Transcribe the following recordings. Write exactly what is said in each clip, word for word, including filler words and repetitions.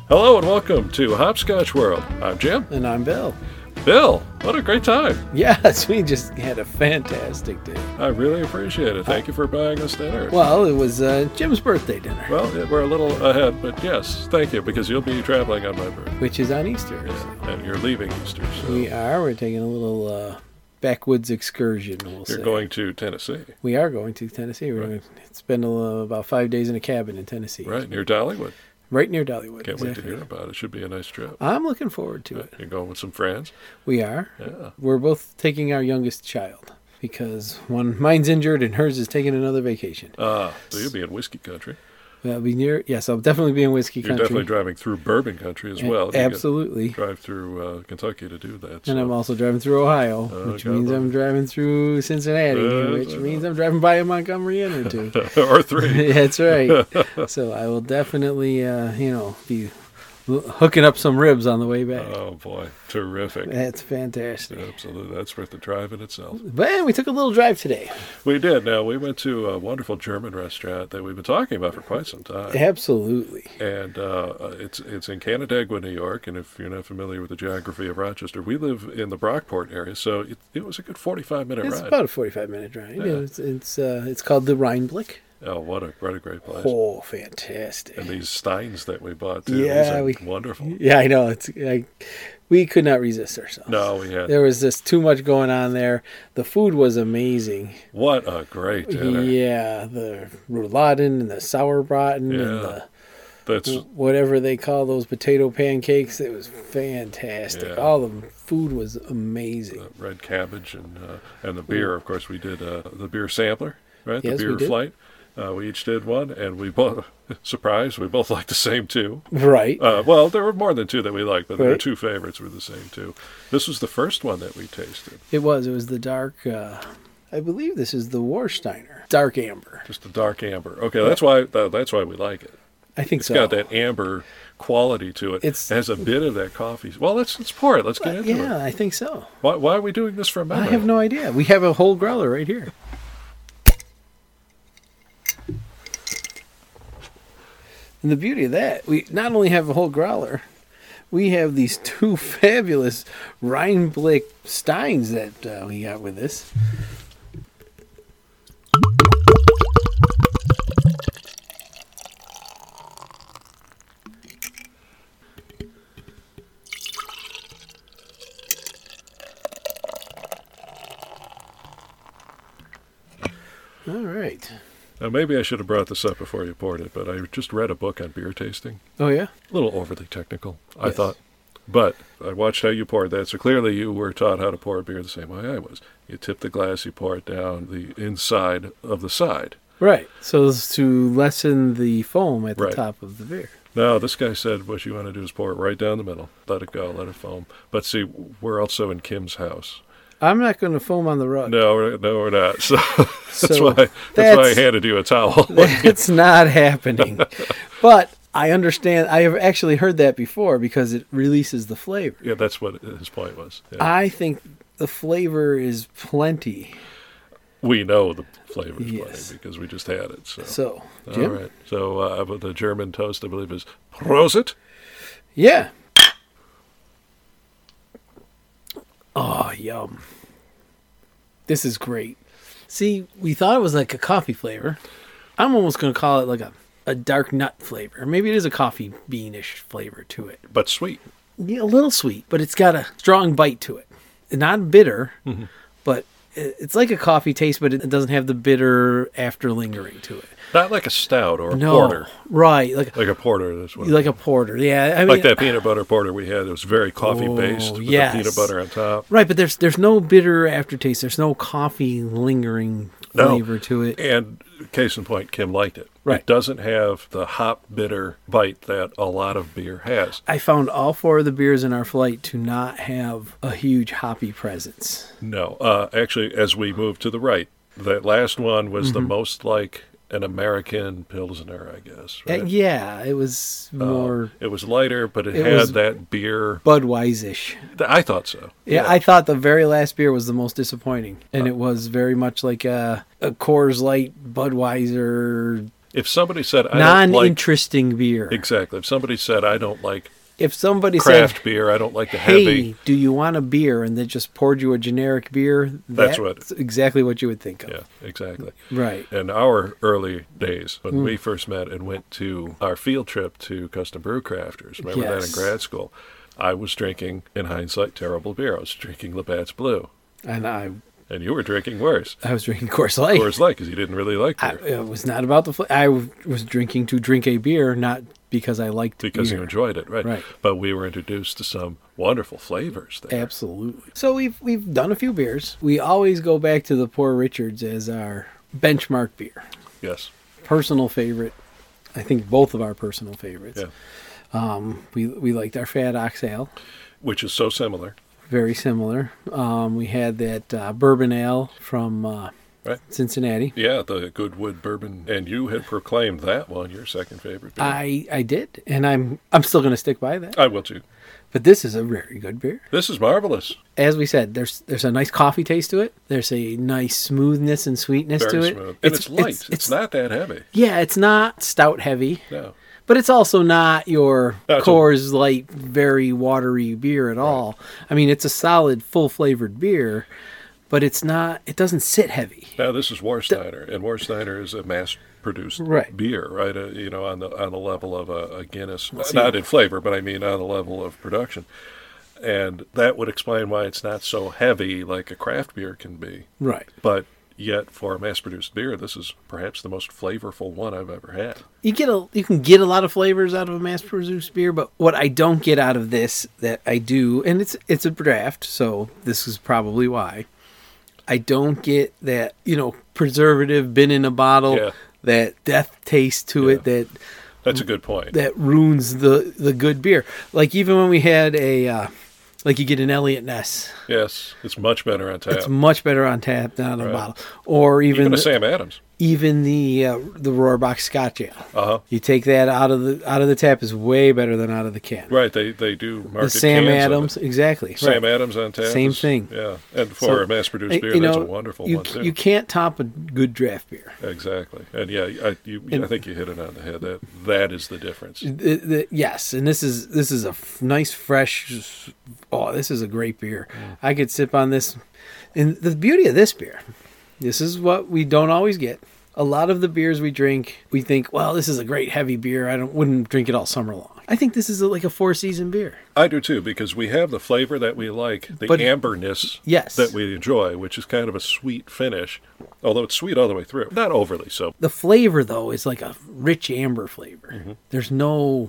Hello and welcome to Hopscotch World. I'm Jim. And I'm Bill. Bill, what a great time. Yes, we just had a fantastic day. I really appreciate it. Thank you for buying us dinner. Well, it was uh, Jim's birthday dinner. Well, yeah, we're a little ahead, but yes, thank you, because you'll be traveling on my birthday. Which is on Easter. Yeah, So. and you're leaving Easter. So We are. We're taking a little uh, backwoods excursion, we'll You're say. going to Tennessee. We are going to Tennessee. We're Right. going to spend a, little- about five days in a cabin in Tennessee. Right, near Dollywood. Right near Dollywood. Can't wait exactly. to hear about it. Should be a nice trip. I'm looking forward to Uh, it. You're going with some friends? We are. Yeah. We're both taking our youngest child because one mine's injured and hers is taking another vacation. Ah, so you'll be in whiskey country. That'll be near. Yes, I'll definitely be in whiskey You're country. definitely driving through bourbon country as A- well. You get- Absolutely. drive through uh, Kentucky to do that. And so- I'm also driving through Ohio, Oh, which God means love I'm it. driving through Cincinnati, Uh, which uh, means I'm driving by a Montgomery Inn or two. or three. That's right. So I will definitely, uh, you know, be l- hooking up some ribs on the way back. Oh boy, terrific! That's fantastic. Absolutely, that's worth the drive in itself. But we took a little drive today. We did. Now we went to a wonderful German restaurant that we've been talking about for quite some time, Absolutely. and uh, it's it's in Canandaigua, New York. And if you're not familiar with the geography of Rochester, we live in the Brockport area, so it, it was a good forty-five minute It's ride. about a forty-five minute drive. Yeah. It's it's, uh, it's called the Rheinblick. Oh, what a what a great place! Oh, fantastic. And these steins that we bought too, Yeah, these are we- wonderful. Yeah, I know. It's I, we could not resist ourselves. No, we had There was just too much going on there. The food was amazing. what a great dinner. Yeah, the rouladen and the sauerbraten Yeah. and the That's whatever they call those potato pancakes. It was fantastic. Yeah. All the food was amazing. uh, red cabbage and uh, and the beer. Of course, we did uh, the beer sampler, right? Yes, the we beer did. flight. Uh, we each did one, and we both surprise. We both liked the same two. Right. Uh, well, there were more than two that we liked, but our Right. two favorites were the same two. This was the first one that we tasted. It was. It was the dark. Uh, I believe this is the Warsteiner dark amber. Just a dark amber. Okay, that's why that, that's why we like it. I think It's so. got that amber quality to it. It's- it has a bit of that coffee. Well, let's let's pour it. Let's get into yeah, it. I think so. Why, why are we doing this from I memory? have no idea. We have a whole growler right here. And the beauty of that, we not only have a whole growler, we have these two fabulous Rheinblick Steins that uh, we got with this. All right. Now, maybe I should have brought this up before you poured it, but I just read a book on beer tasting. Oh, yeah? A little overly technical, I Yes. thought. But I watched how you poured that, so clearly you were taught how to pour a beer the same way I was. You tip the glass, you pour it down the inside of the side. Right. So as to lessen the foam at the Right. top of the beer. Now, this guy said what you want to do is pour it right down the middle. Let it go, let it foam. But see, we're also in Kim's house. I'm not going to foam on the rug. No, we're, no, we're not. So that's So why that's, why I that's- handed you a towel. It's not happening. But I understand. I have actually heard that before because it releases the flavor. Yeah, that's what his point was. Yeah. I think the flavor is plenty. We know the flavor is Yes. plenty because we just had it. So, So, all Jim? right. So uh, but the German toast, I believe, is Prosit. Yeah. Oh, yum. This is great. See, we thought it was like a coffee flavor. I'm almost going to call it like a, a dark nut flavor. Maybe it is a coffee beanish flavor to it. But sweet. Yeah, a little sweet, but it's got a strong bite to it. Not bitter, Mhm. but it- it's like a coffee taste, but it doesn't have the bitter after lingering to it. Not like a stout or a No, porter. right? Like Like a porter. That's what like a porter. Yeah, I mean, like that peanut butter porter we had. It was very coffee based Oh, with yes. the peanut butter on top. right. But there's there's no bitter aftertaste. There's no coffee lingering No. flavor to it. And case in point, Kim liked it. Right. It doesn't have the hop bitter bite that a lot of beer has. I found all four of the beers in our flight to not have a huge hoppy presence. No, uh, actually, as we moved to the right, that last one was Mm-hmm. the most like an American Pilsner, I guess. Uh, Right? yeah, it was Uh, more it was lighter, but it, It had was- that beer. Budweisish. I thought so. Yeah, I thought the very last beer was the most disappointing, and it was very much like a, a Coors Light, Budweiser If somebody said, I don't like... Non-interesting beer. Exactly. If somebody said, I don't like If somebody craft said, beer, I don't like the hey, heavy... do you want a beer? And they just poured you a generic beer. That's what- That's exactly what you would think of. Yeah, exactly. Right. In our early days, when Mm. we first met and went to our field trip to Custom Brew Crafters, remember that in Yes. grad school, I was drinking, in hindsight, terrible beer. I was drinking Labatt's Blue. And I And you were drinking worse. I was drinking Coors Light. Coors Light, because you didn't really like I, beer. it was not about the fl- I w- was drinking to drink a beer, not because I liked Because beer. you enjoyed it, right? Right. But we were introduced to some wonderful flavors there. Absolutely. So we've we've done a few beers. We always go back to the Poor Richards as our benchmark beer. Yes. Personal favorite. I think both of our personal favorites. Yeah. Um, we we liked our Fat Ox Ale. Which is so similar. Very similar. Um, we had that uh, bourbon ale from uh, Right. Cincinnati. Yeah, the Goodwood Bourbon. And you had proclaimed that one your second favorite beer. I, I did, and I'm I'm still going to stick by that. I will too. But this is a very good beer. This is marvelous. As we said, there's there's a nice coffee taste to it. There's a nice smoothness and sweetness Very to it. smooth. And it's, light. It's, not that heavy. Yeah, it's not stout heavy, No. but it's also not your No, it's a- Coors Light, very watery beer at all. I mean, it's a solid, full flavored beer, but it's not. It doesn't sit heavy. Now this is Warsteiner, and Warsteiner is a mass-produced Right. beer, right? Uh, you know, on the on the level of a, a Guinness, see. not in flavor, but I mean on the level of production, and that would explain why it's not so heavy like a craft beer can be. Right. But yet, for a mass-produced beer, this is perhaps the most flavorful one I've ever had. You get a you can get a lot of flavors out of a mass-produced beer, but what I don't get out of this that I do, and it's it's a draft, so this is probably why. I don't get that, you know, preservative been in a bottle, Yeah. that death taste to Yeah. it that That's a good point. that ruins the the good beer. Like even when we had a uh, like you get an Elliot Ness, Yes, it's much better on tap. it's much better on tap than on a Right. bottle. Or even Even a the, Sam Adams. even the uh, the Rohrbach Scotch Ale. Uh huh. You take that out of the out of the tap is way better than out of the can. Right. They they do market The Sam cans of Adams, it. exactly. Sam right. Adams on tap. Same is- thing. Yeah, and for So, a mass-produced uh, beer, you that's a know, wonderful you, one too. You can't top a good draft beer. Exactly, and yeah, I, you, And- I think you hit it on the head. That that is the difference. The- the- yes, and this is this is a f- nice fresh. Oh, this is a great beer. I could sip on this. And the beauty of this beer, this is what we don't always get. A lot of the beers we drink, we think, well, this is a great heavy beer. I don't wouldn't drink it all summer long. I think this is a, like a four season beer. I do too, because we have the flavor that we like, the But- amberness Yes. that we enjoy, which is kind of a sweet finish, although it's sweet all the way through. Not overly so. The flavor though is like a rich amber flavor. Mm-hmm. There's no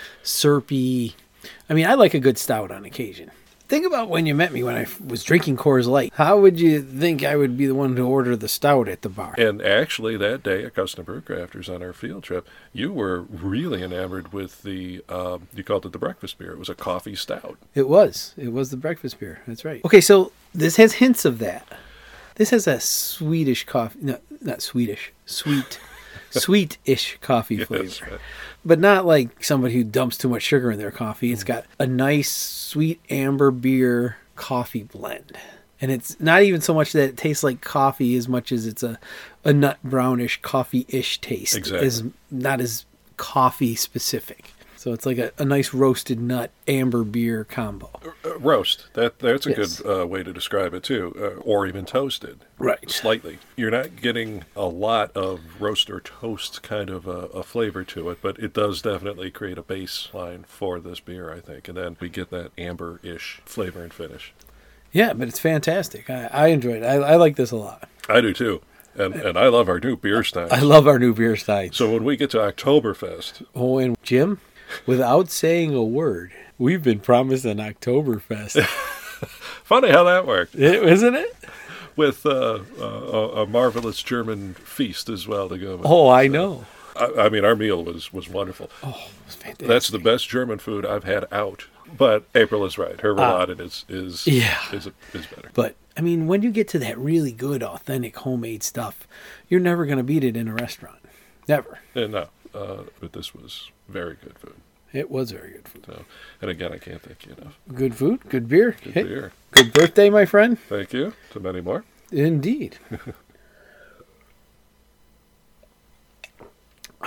syrupy. I mean, I like a good stout on occasion. Think about when you met me when I was drinking Coors Light. How would you think I would be the one to order the stout at the bar? And actually, that day at Custom Brew Crafters on our field trip, you were really enamored with the, um, you called it the breakfast beer. It was a coffee stout. It was. It was the breakfast beer. That's right. Okay, so this has hints of that. This has a Swedish coffee. No, not Swedish. Sweet. Sweet-ish coffee Yes, flavor. right. But not like somebody who dumps too much sugar in their coffee. It's got a nice sweet amber beer coffee blend. And it's not even so much that it tastes like coffee as much as it's a, a nut brownish coffee-ish taste. Exactly. Is not as coffee specific. So it's like a, a nice roasted nut amber beer combo. Uh, roast. That That's a Yes. good uh, way to describe it too. Uh, or even toasted. Right. Slightly. You're not getting a lot of roast or toast kind of a, a flavor to it, but it does definitely create a baseline for this beer, I think. And then we get that amber-ish flavor and finish. Yeah, but it's fantastic. I, I enjoy it. I, I like this a lot. I do too. And and I love our new beer steins. I love our new beer styles. So when we get to Oktoberfest, Oh, and Jim, without saying a word, we've been promised an Oktoberfest. funny how that worked, It- isn't it? with uh, uh, a, a marvelous German feast as well to go with. Oh, I know. I, I mean, our meal was, was wonderful. Oh, it was fantastic. That's the best German food I've had out. But April is right. Her rouladen is is Ah. yeah. is, is better. But, I mean, when you get to that really good, authentic, homemade stuff, you're never going to beat it in a restaurant. Never. And no, uh, but this was very good food. It was very good food. So, and again, I can't thank you enough. Good food, good beer. Good Hey, beer. good birthday, my friend. Thank you. To many more. Indeed.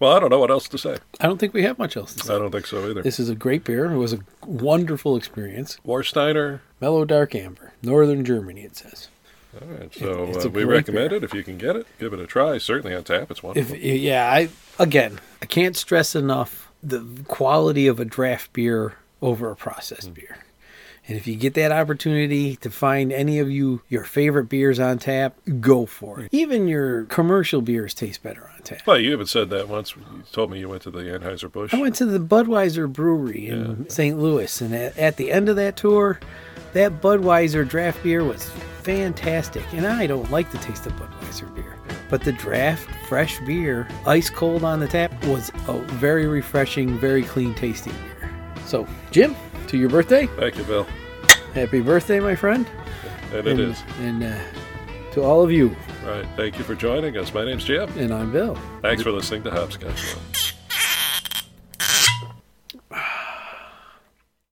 Well, I don't know what else to say. I don't think we have much else to say. I don't think so either. This is a great beer. It was a wonderful experience. Warsteiner. Mellow Dark Amber. Northern Germany, it says. All right, so It's uh, a we great recommend beer. it if you can get it. Give it a try. Certainly on tap, it's wonderful. If yeah, I again, I can't stress enough the quality of a draft beer over a processed beer. And if you get that opportunity to find any of you your favorite beers on tap, go for it. Even your commercial beers taste better on tap. Well, you even said that once. You told me you went to the Anheuser-Busch. I went to the Budweiser Brewery in Saint Louis, and at, at the end of that tour, that Budweiser draft beer was fantastic. And I don't like the taste of Budweiser beer, but the draft fresh beer, ice cold on the tap, was a very refreshing, very clean tasting beer. So, Jim, to your birthday, Thank you, Bill. happy birthday, my friend. And it is. And uh, to all of you, Right. Thank you for joining us. My name's Jim. and I'm Bill. Thanks for listening to Hopscotch Show.